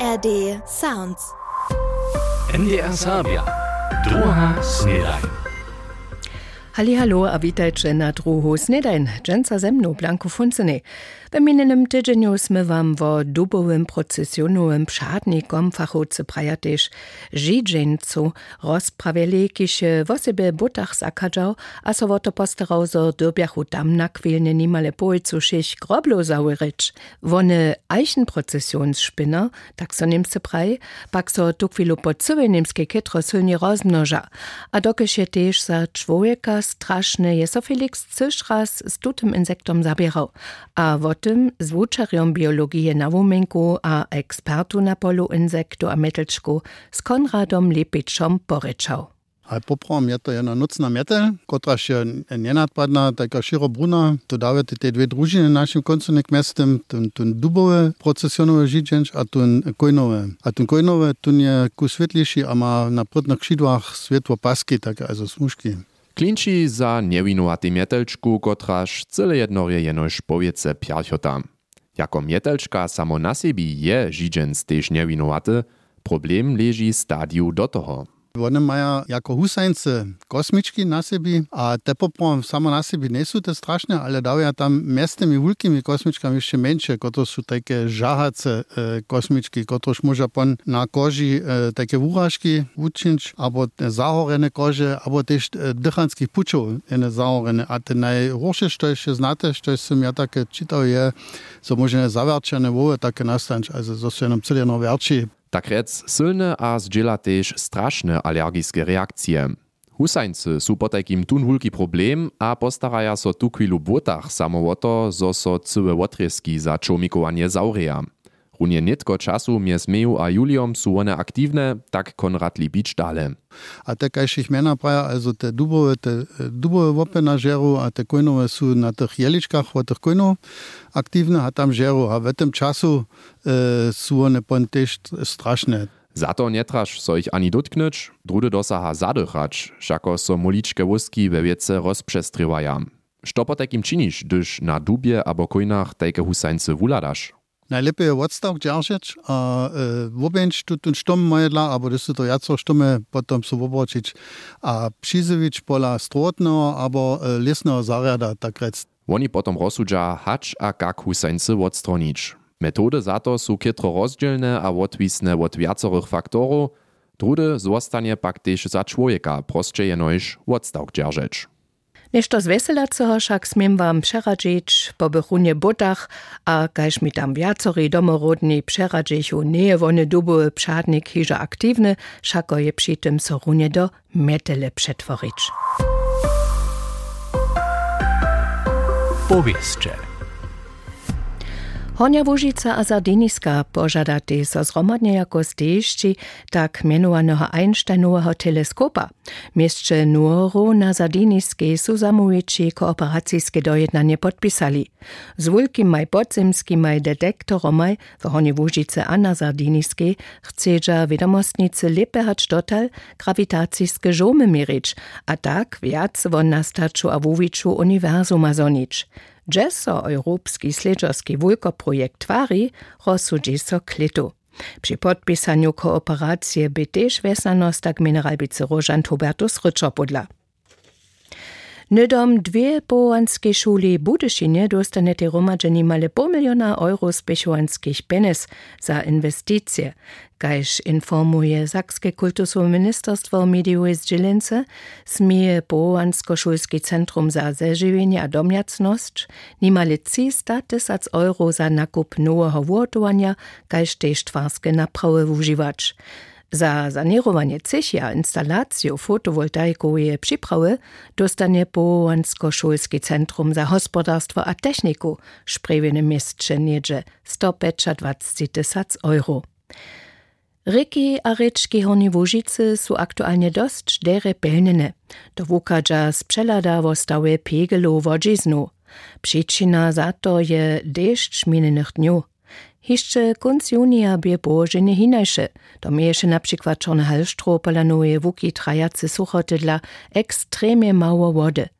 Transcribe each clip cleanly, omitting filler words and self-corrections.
ARD Sounds. NDR Sabia. Druha Snedajn. Hallo, a witajcie na druhu Snedajn. Dżęca ze mną, Blanko Funcyny. W minionym tydzieniu sme wam wo dubowym procesjonowym przadnikom fachowcy praja też żidżeńcu rozprawili, kisze w osobie butach zakadzał, a so wo to postarał, zo dobiachu tam na kwilnie nimale połcu sześć groblo załyryć. Wone Eichenprozessionsspinner, tak so niemce praj, pak so tu chwilu po całej niemskiej kitro sylnie rozmnoża. A dokiż je też za człowieka straszne je so Felix Cyszras z tutym insektom zabierał. A wo tym z wučarjom biologije na wumenku a ekspertu na polu insektu a metelčku z Konradom Lepičom porečał. A poprom je to jedna nucna metel, kotraž je nenadpadna, taka širobruna, to daje te dve družine našim konconik mestem, tun dubove procesionove židženč a tun kojnove. A tun kojnove tun je ku svetliši, a ma na prudnych šidvach svetlo paski, tak also smuški. Klinči za nevinowatý mietelčku, kotraž celé jednorje jenož powiece pjarchota. Jako mietelčka samo na sebi je židženc tež nevinowaty, problem leži stadiu do toho. One mają jako husajnce kosmiczki na sobie, a te poprom samo na sobie nie są te straszne, ale dają tam miastymi wielkimi kosmiczkami jeszcze mniejsze, które są takie żahace kosmiczki, które może pan na koži takie wurażki uczynić, albo zahorene koże, albo też dychanskich puczów zahorene. A te najhorsze, co jeszcze znate, co są ja takie czytał, je, co może zawarczane woły takie nastać, also to są nam cyle no wierci. Tak rec silne a zdźela tež strašne alergiske reakcije. Husajncy sú po takim tun hulki problem a postaraja so tu chwilu butach samo o to, zo so cyłe wotrieski za čomikowanie zaureja. Runie nitko czasu mjez Meju a Julijom sú one aktívne, tak Konrad Lepič dale. A te kajších mena praja, also te dubove wope na žeru a te kojnove sú na tých jeličkách, o tých kojnov aktívne a tam žeru. A v tym czasu sú one pon tež strašné. Za to netraž so ich ani dotknąć, drudy dosaha zadychać, šako so moličke wuski we wiece rozprzestrywaja. Što po takim činiš, gdyż na dubie abo kojnach tajke husajnce wuladaš? Najlepiej je odstav džaržeć, a vobenč tu štom moje dla, abo da su to jaco štome potom su vobročić, a přizević pola strotného abo lesného zarjada, tak rec. Oni potom rozsudža hač a kak husajnce odstronić. Metody za to sú kytro rozdzielne a odwisne od viacerých faktorów, drudy zostanie pak tež za człowieka prostsze jenož odstav džaržeć. Nešto zveselaceho však smiem wam přeradžić po bechunie butach, a kaž mi tam viacorí domorodní přeradžiću nie wone dubowy przadnik hiža aktívny, šako je při tym so runie do metele přetvorić. Powieszcze. Hornia Łužica a Sardiniska požadati so zhromadne jako stežči tak menovaného Einsteinového teleskopa. Miestče Nuoro na Sardiniskej sú zamujúči kooperacijske dojednanie podpisali. Z veľkým podzemským detektorom v Hornie Łužice a na Sardiniskej chcedža vedomostnice lepe hač dotal gravitacijske žomy merič, a tak viac von nastaču a wuwiču univerzuma zonič. Dže so europski sledžerski wulkoprojekt tvari, rozsudži so klitu. Przy podpisaniu kooperacije by tež vesanost tak mineralbice Rožant Hubertus Ryczo podla. Nydom dwie połanskiej szuli Budyszynie dostanete romadže nimale €5 miliona z pechowanskich penes za inwestycje. Kajż informuje Sakskie kultusowe ministerstwo mediuje z Dzielence, smije Połansko-Szulski Centrum za Zeżywienie a Domjacność, nimale €300 000 za nakup nowego włotowania, kajż tež twarskie naprawy używać. Za sanerowanie cechi a instalację fotowoltaikowej przyprawy dostanie Połansko-Szulski Centrum za Gospodarstwo a Techniku szprewiene miestcze niedzie €125 000. Reki a rečki Hornie Łužicy sú aktualnie dość dere pełnene. Do wukadža z przelada wostały pegelu wodziznu. Przyczyna za to je deszcz minionych dniów. Jeszcze konc junia bie położenie hinajsze. To mieješe na przykład czarne halštro polanuje wuki trajacy suchoty dla ekstremie mało wody.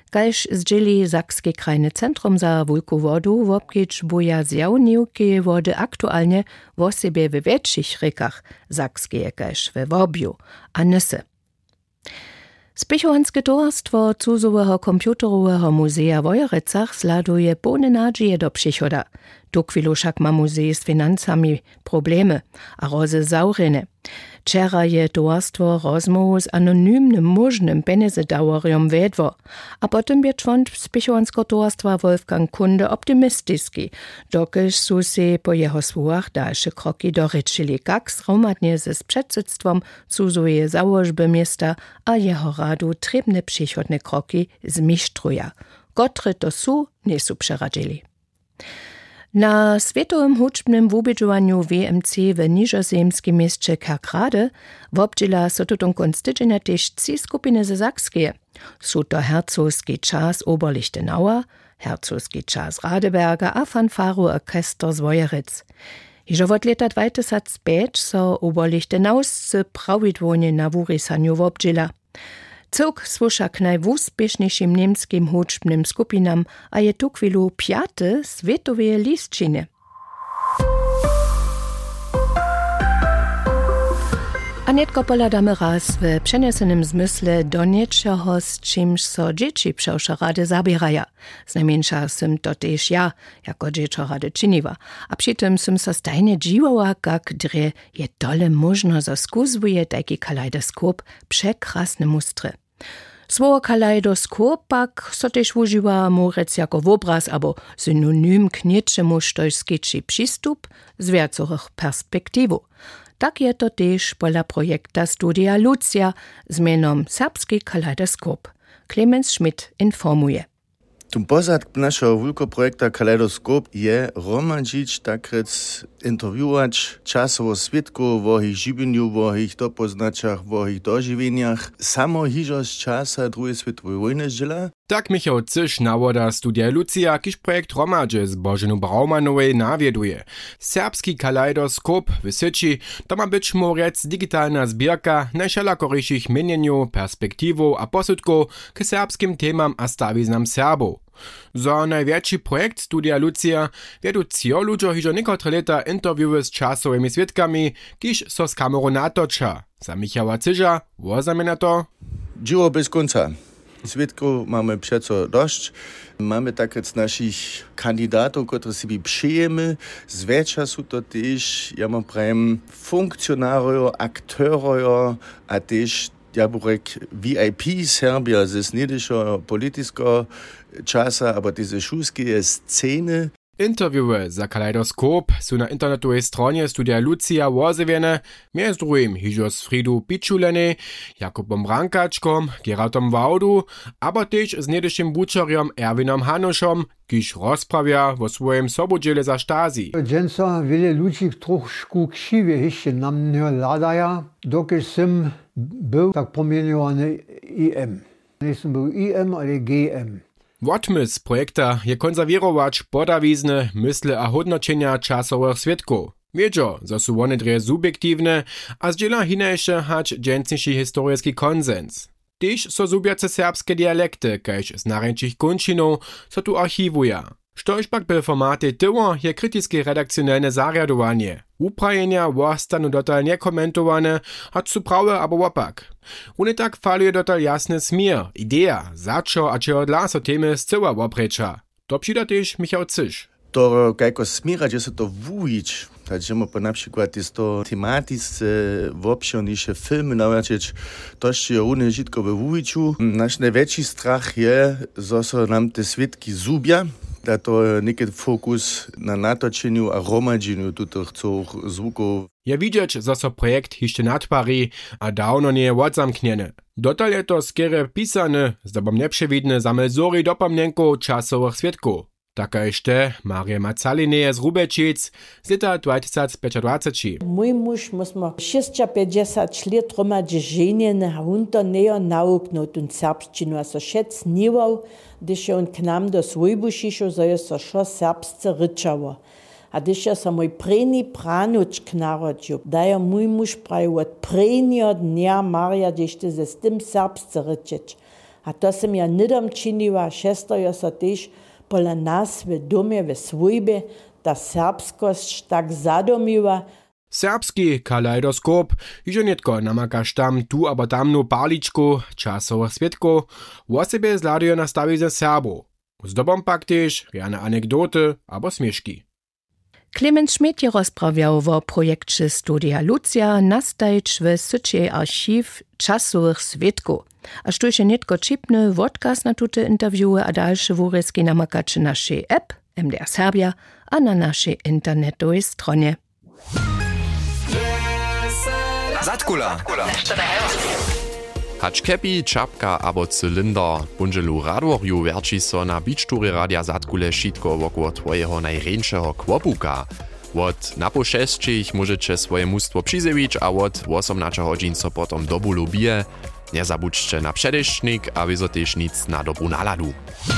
Kaž zdźěli Sakske krajne centrum za wulku wodu wobkić buja zjawniwki wody aktualnie wo sebie we większych rykach Sakskeje kaž we Wobju, a nysy. Spěchowanske towarstwo Cuzowego komputerowego muzeja w Wojerecach sladuje pełne nadzieje do przychoda. Tu chwilu však ma muzej z financami problemy, a roze zaurene. Wczera je towarstwo rozmowu z anonimnym możnym penezedauerium wedło, a potem je człon spěchowanskiego towarstwa Wolfgang Kunde optymistyski, dokelž su se po jeho słowach dalsze kroki doryczyli, jak zhromadnie ze předsydstwom Cuzoweje założby miasta a jeho radu trebne przychodne kroki zmistruje, które to su nie su przeradzili. Na światowym huczbnym wubědźowaniu WMC w nižozemskim mieście Kerkrade wobdźěla so tutun konstydzenia tež 3 skupiny ze Sakskeje. Su to Herzogski Czas Oberlichtenauer, Herzogski Czas Radeberga a fanfaroorchester z Wojeric. Hižo wot leta 2005 so Oberlichtenauscy prawidłownie na wurisanju wobdźěla. Cyrk słuša k najwuspiešniejším niemskim hučbnym skupinam a je tu chwilu 5. światowej listčiny. Anetko poladamy raz w przenesenym zmysle do niečoho, z čímž so dzieci přewša rady zabieraja. Znajmniejsza sym to tež ja, jako dziecko rady činiva. A przy tym sym so stajne dziwała, jak dre je dole možno zaskuzuje taki kaleidoskop przekrasne mustry. Słowo kaleidoskop pak so tež używa morec jako wobraz abo synonym k niečemu, štož skitči przystup z viacorych perspektivu. Tak je to tež pola projekta Studia Lucia z menom Serbski kaleidoskop. Clemens Schmidt informuje. Tym pozad naszego wulkoprojekta Kaleidoskop je romadžić, takrec intervjuwać časovo svitku o ich življenju, o ich dopoznačach, o ich doživenjach, samo hižo z časa druge svjetove vojne žela. Tak Michał Cyš nawoda Studia Lucia, kiž projekt romadže z Boženu Braumanowej nawieduje. Serbski kaleidoskop w Syči, to ma być morec digitalna zbierka najšalakorejších mienjenju, perspektivu a posudków k serbskim temam a stawiznam Serbów. Za największy projekt Studia Lucia wiedu cio ludzo hižo niekotre leta interviewy z časowymi świadkami, kiž so z kamerą natoča. Za Michała Cyža wozamie to Dziło bez końca. Świadków mamy przeco dość. Mamy takrec naszych kandydatów, które sobie przyjemy. Zwycza są to też, ja mam prajem, funkcjonariów, aktorów, a też ja burek VIP Serbia ze snedischer politisko czasa, aber diese szuskie sceny. Interviewy za kaleidoskop są na internetowej stronie Studia Lucia wozewiene, między drugim hižo z Fridu Pičuleny, Jakubom Rankačkom, Gerardom Waudu, aber też z niedyszym bučarjom Erwinom Hanušom, kiž rozprawia o swoim sobodziele za Stasi. Dżęca wiele ludzi troszkę krzywie jeszcze nam nie ladaja, dokąd sam był tak pomieniony IM. Nie sam był IM, ale GM. Wotmysł projekta je konserwirować podawizne mysle a hodnoczenia czasowych świadków. Wiedzio, że są one dre subjektywne, a zdziela hinejsze hać dżęcniejszy historyjski konsens. Tyż so zubiace serbskie dialekty, kaž z naręczych kończynów, so tu archiwuja. Štož pak by formaty tyło je krytyjskie redakcjonalne zariadowanie. Uprajenia wostanu dotal niekomentowane, choć su prawe abo opak. One tak faluje dotal jasny smier, idea, za čo a čeho dla so temy z cyła wopreča. To přida tež Michał Cyš. To kajko smira, že se to vujić. Takže pa na przykład jest to tematisce wopšoniše filmy navrčić, to je one žitkowe vujiću. Naš najveći strach je, zo so nam te svitki zubja, da to je nekaj fokus na natočenju a romadženju tutych zvukov. Je widzieć, że so projekt hišće nadpari, a dawno nie odzamkniene. Dotal je to skere pisane, zdobom nepřevidne zamelzori dopomnenko časowych świadków. Taka jeszcze Maria Macalineje z Rubečic z leta 2025. Mój muž musmo 56 let romadže ženjene hunto nejo nauknut und serbščinu, a so šec niwał, gdyż je on k nam do svojbu šišo, zo je so šo serbsce ryczało. A gdyż je so mój prejni pranučk narodžił, da je mój muž pravi od prejnio dnia Marija, gdyż ty ze z tym serbsce ryčić. A to som ja nidom činiła, šestojo so tež pola nas w domie w swojbie ta serbskość tak zadomiła. Serbski kalejdoskop, iżo nietko namakaš tam tu abo tamnu parličku časowych svědkov, o sebe zladuje nastawi ze Serbów. Zdobom pak tež rjane anekdoty abo smieszki. Clemens Schmidt je rozprawiał o projekcie Studia Lucja nastajć w sycie archiw czasowych svědkov. A sztuj nietko čipny podcast na tute interviewy a dalsze wóryski namakacze naszej app MDR Serbia a na naszej internetowej stronie. Zatkula. Hacz kepi, czapka abo cylinder, bunżelu radworju werči so na bičtury radia Zatkule šitko wokół twojego najręczego kłopuka. Od napo 6 możecie swoje mustwo przyzewić, a od 18 godzin so potom dobu lubije. Nie zabudźcie na przedesznik, a wyzo też nic na dobu naladu.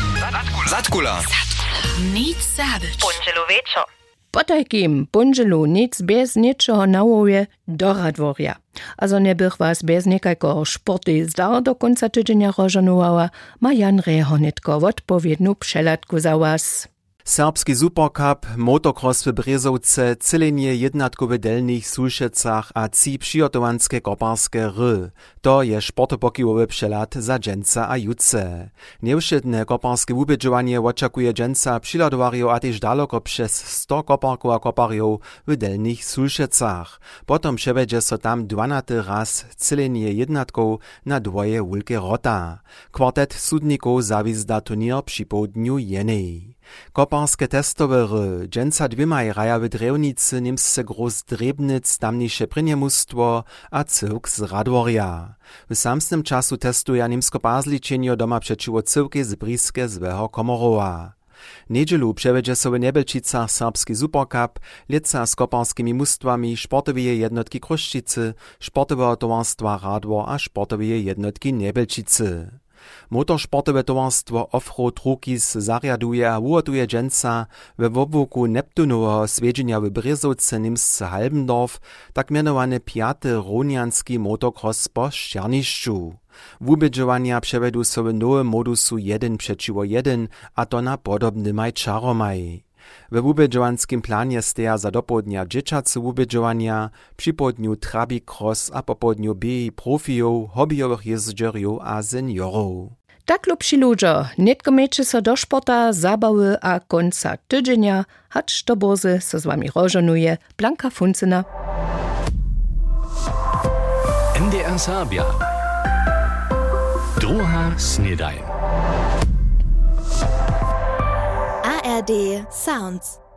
Zatkula. Nic zabić. Bunżelu wieczor. Po takim bunżelu nic bez niczego nałowie do radworja. Also nie bych was bez niekajko sporty zdar do końca tydzienia rozżanowała, ma Jan Rehonitko odpowiednią przelatku za was. Serbski Supercup, motocross w Brezowce, celenie jednatkowe delnych Sulšecach a 3 przygotowanske koparskie ry. To je sportopokiwowy przelat za dżęca a jutce. Nieuszydne koparskie wubydżowanie oczekuje dżęca przyladowarjów a też daleko przez 100 koparków a koparjów w delnych Sulšecach. Potom przewiedzie so tam 12 raz celenie jednatków na dwoje wielkie rota. Kwartet sudników zawizda turnier przy południu jenej. Koparskie testowe ry, dżęca dwimaj raja w Drewnicy nimsce groß Drebnic, tamniejsze prynjemustwo a cyłk z Radworja. W samsnym czasu testuje nimsko-pazličenio doma przeciwo cyłki z Briske złego Komorowa. Niedzielu przewiedzie so w Nebelčicach serbski Supercup, lica z koparskimi mustwami, sportowe jednotki Kruščice, sportowe towarstwa Radwor a sportowe jednotki Nebelčice. Motorsportowe towarstwo Offroad Rookies zariaduje a uratuje dżęca we wobłuku Neptunowego swiedzienia w Brezowce nimsce Halbendorf, tak mianowany 5. ronianski motocross po Szczerniszczu. Wubydżowania przewedu so w nowym modusu 1 przeciwo 1, a to na podobnymaj czaromaj. We wubydżowanskim planie steja za dopodnia dzieciacy wubydżowania, przy południu trabi cross a po południu biegi profijów, hobbyjowych jeździorów a seniorów. Tak lubši ludzie, nietko meče so do sporta, zabawy a końca tydzienia, hacz to bozy so z wami rozżanuje Blanka Funcyna. NDR Serbia. Druha snedaj. ARD Sounds